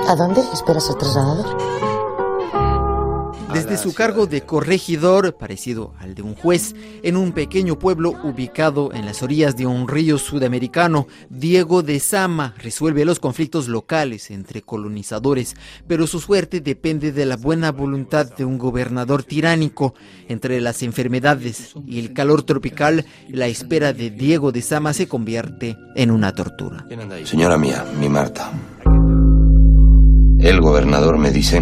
¿A dónde espera ser trasladado? Desde su cargo de corregidor, parecido al de un juez, en un pequeño pueblo ubicado en las orillas de un río sudamericano, Diego de Sama resuelve los conflictos locales entre colonizadores, pero su suerte depende de la buena voluntad de un gobernador tiránico. Entre las enfermedades y el calor tropical, la espera de Diego de Sama se convierte en una tortura. Señora mía, mi Marta, el gobernador me dice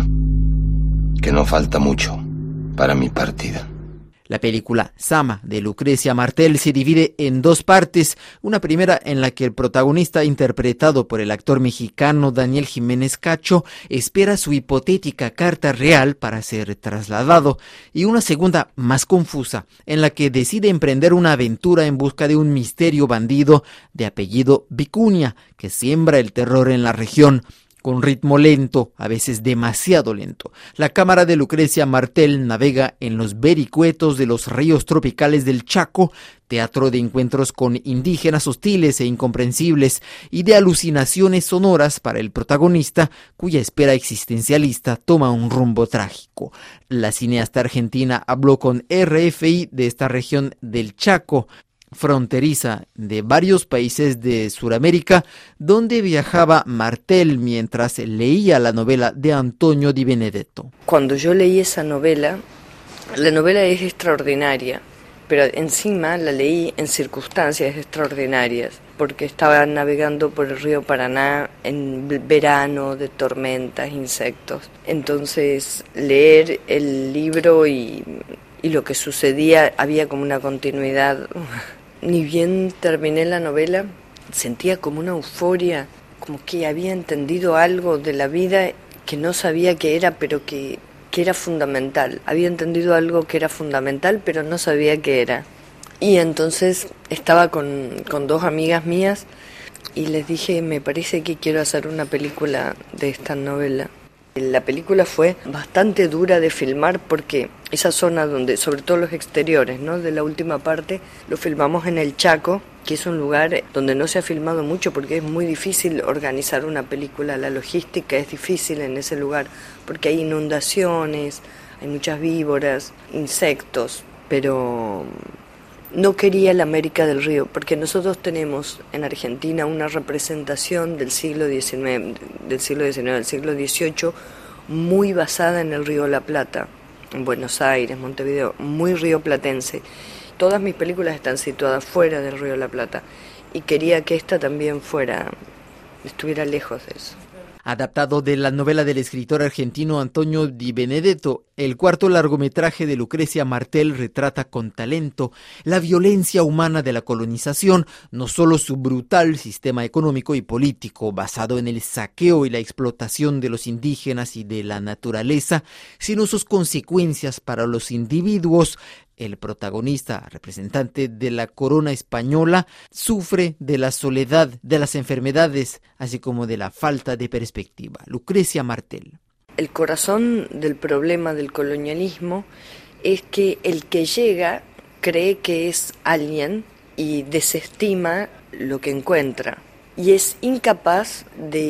que no falta mucho para mi partida. La película Sama de Lucrecia Martel se divide en dos partes, una primera en la que el protagonista, interpretado por el actor mexicano Daniel Jiménez Cacho, espera su hipotética carta real para ser trasladado, y una segunda más confusa, en la que decide emprender una aventura en busca de un misterio bandido de apellido Vicuña, que siembra el terror en la región. Con ritmo lento, a veces demasiado lento, la cámara de Lucrecia Martel navega en los vericuetos de los ríos tropicales del Chaco, teatro de encuentros con indígenas hostiles e incomprensibles y de alucinaciones sonoras para el protagonista, cuya espera existencialista toma un rumbo trágico. La cineasta argentina habló con RFI de esta región del Chaco, fronteriza de varios países de Sudamérica, donde viajaba Martel mientras leía la novela de Antonio Di Benedetto. Cuando yo leí esa novela, la novela es extraordinaria, pero encima la leí en circunstancias extraordinarias, porque estaba navegando por el río Paraná en verano de tormentas, insectos. Entonces, leer el libro y lo que sucedía, había como una continuidad. Ni bien terminé la novela, sentía como una euforia, como que había entendido algo de la vida que no sabía qué era, pero que era fundamental. Había entendido algo que era fundamental, pero no sabía qué era. Y entonces estaba con dos amigas mías y les dije, me parece que quiero hacer una película de esta novela. La película fue bastante dura de filmar porque esa zona donde, sobre todo los exteriores, ¿no?, de la última parte, lo filmamos en el Chaco, que es un lugar donde no se ha filmado mucho porque es muy difícil organizar una película. La logística es difícil en ese lugar porque hay inundaciones, hay muchas víboras, insectos, pero no quería la América del Río, porque nosotros tenemos en Argentina una representación del siglo XIX, del siglo XVIII, muy basada en el Río de la Plata, en Buenos Aires, Montevideo, muy rioplatense. Todas mis películas están situadas fuera del Río de la Plata y quería que esta también estuviera lejos de eso. Adaptado de la novela del escritor argentino Antonio Di Benedetto, el cuarto largometraje de Lucrecia Martel retrata con talento la violencia humana de la colonización, no solo su brutal sistema económico y político basado en el saqueo y la explotación de los indígenas y de la naturaleza, sino sus consecuencias para los individuos. El protagonista, representante de la corona española, sufre de la soledad, de las enfermedades, así como de la falta de perspectiva. Lucrecia Martel. El corazón del problema del colonialismo es que el que llega cree que es alguien y desestima lo que encuentra. Y es incapaz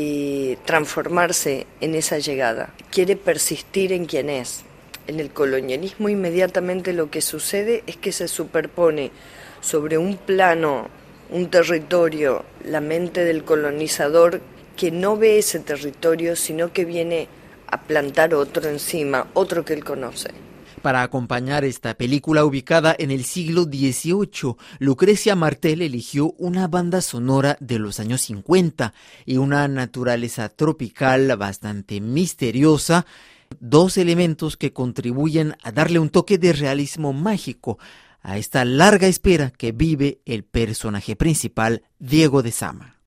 de transformarse en esa llegada. Quiere persistir en quien es. En el colonialismo inmediatamente lo que sucede es que se superpone sobre un plano, un territorio, la mente del colonizador que no ve ese territorio, sino que viene a plantar otro encima, otro que él conoce. Para acompañar esta película ubicada en el siglo XVIII, Lucrecia Martel eligió una banda sonora de los años 50 y una naturaleza tropical bastante misteriosa, dos elementos que contribuyen a darle un toque de realismo mágico a esta larga espera que vive el personaje principal, Diego de Sama.